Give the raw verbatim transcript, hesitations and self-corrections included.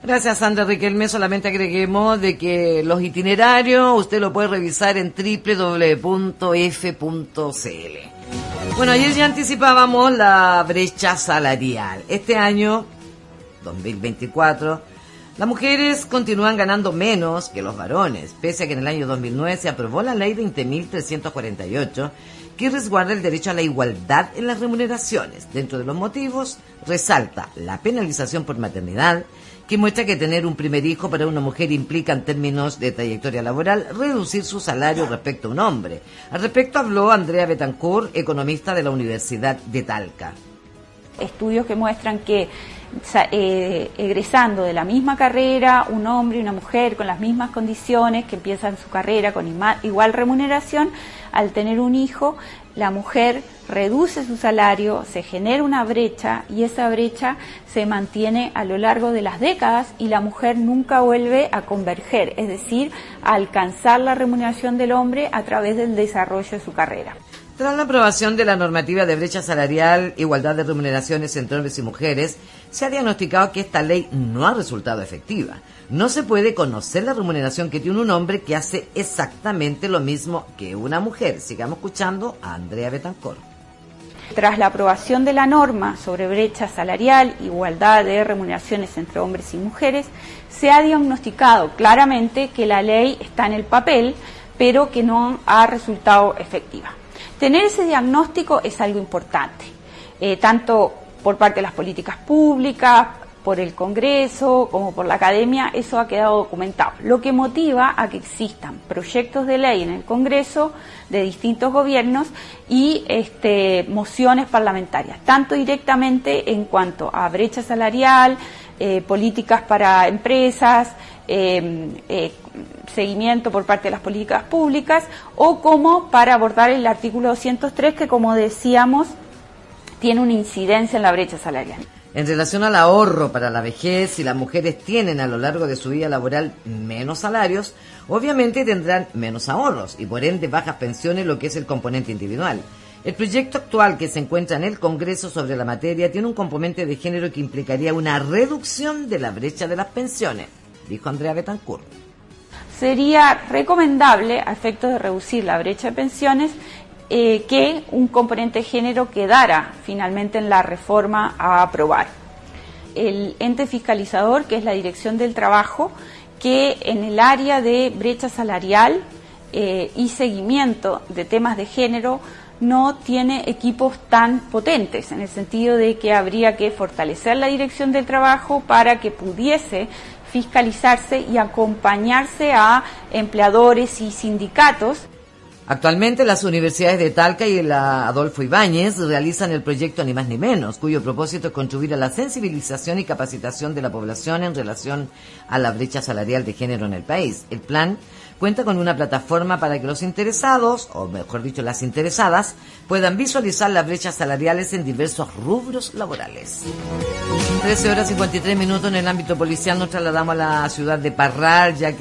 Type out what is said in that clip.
Gracias, Sandra Riquelme. Solamente agreguemos de que los itinerarios usted lo puede revisar en doble u doble u doble u punto efe punto ce ele. Bueno, ayer ya anticipábamos la brecha salarial. Este año, dos mil veinticuatro, las mujeres continúan ganando menos que los varones, pese a que en el año dos mil nueve se aprobó la ley veinte mil trescientos cuarenta y ocho, que resguarda el derecho a la igualdad en las remuneraciones. Dentro de los motivos, resalta la penalización por maternidad, que muestra que tener un primer hijo para una mujer implica, en términos de trayectoria laboral, reducir su salario respecto a un hombre. Al respecto habló Andrea Betancourt, economista de la Universidad de Talca. Estudios que muestran que eh, egresando de la misma carrera, un hombre y una mujer con las mismas condiciones, que empiezan su carrera con igual remuneración, al tener un hijo, la mujer reduce su salario, se genera una brecha y esa brecha se mantiene a lo largo de las décadas y la mujer nunca vuelve a converger, es decir, a alcanzar la remuneración del hombre a través del desarrollo de su carrera. Tras la aprobación de la normativa de brecha salarial, igualdad de remuneraciones entre hombres y mujeres, se ha diagnosticado que esta ley no ha resultado efectiva. No se puede conocer la remuneración que tiene un hombre que hace exactamente lo mismo que una mujer. Sigamos escuchando a Andrea Betancourt. Tras la aprobación de la norma sobre brecha salarial, igualdad de remuneraciones entre hombres y mujeres, se ha diagnosticado claramente que la ley está en el papel, pero que no ha resultado efectiva. Tener ese diagnóstico es algo importante, eh, tanto por parte de las políticas públicas, por el Congreso, como por la academia, eso ha quedado documentado. Lo que motiva a que existan proyectos de ley en el Congreso de distintos gobiernos y este, mociones parlamentarias, tanto directamente en cuanto a brecha salarial, eh, políticas para empresas, eh, eh, seguimiento por parte de las políticas públicas, o como para abordar el artículo doscientos tres, que, como decíamos, tiene una incidencia en la brecha salarial. En relación al ahorro para la vejez, si las mujeres tienen a lo largo de su vida laboral menos salarios, obviamente tendrán menos ahorros y por ende bajas pensiones, lo que es el componente individual. El proyecto actual que se encuentra en el Congreso sobre la materia tiene un componente de género que implicaría una reducción de la brecha de las pensiones, dijo Andrea Betancourt. Sería recomendable, a efectos de reducir la brecha de pensiones, Eh, que un componente de género quedara finalmente en la reforma a aprobar. El ente fiscalizador, que es la Dirección del Trabajo, que en el área de brecha salarial eh, y seguimiento de temas de género no tiene equipos tan potentes, en el sentido de que habría que fortalecer la Dirección del Trabajo para que pudiese fiscalizarse y acompañarse a empleadores y sindicatos. Actualmente las universidades de Talca y la Adolfo Ibáñez realizan el proyecto Ni Más Ni Menos, cuyo propósito es contribuir a la sensibilización y capacitación de la población en relación a la brecha salarial de género en el país. El plan cuenta con una plataforma para que los interesados, o mejor dicho, las interesadas, puedan visualizar las brechas salariales en diversos rubros laborales. trece horas cincuenta y tres minutos en el ámbito policial. Nos trasladamos a la ciudad de Parral, ya que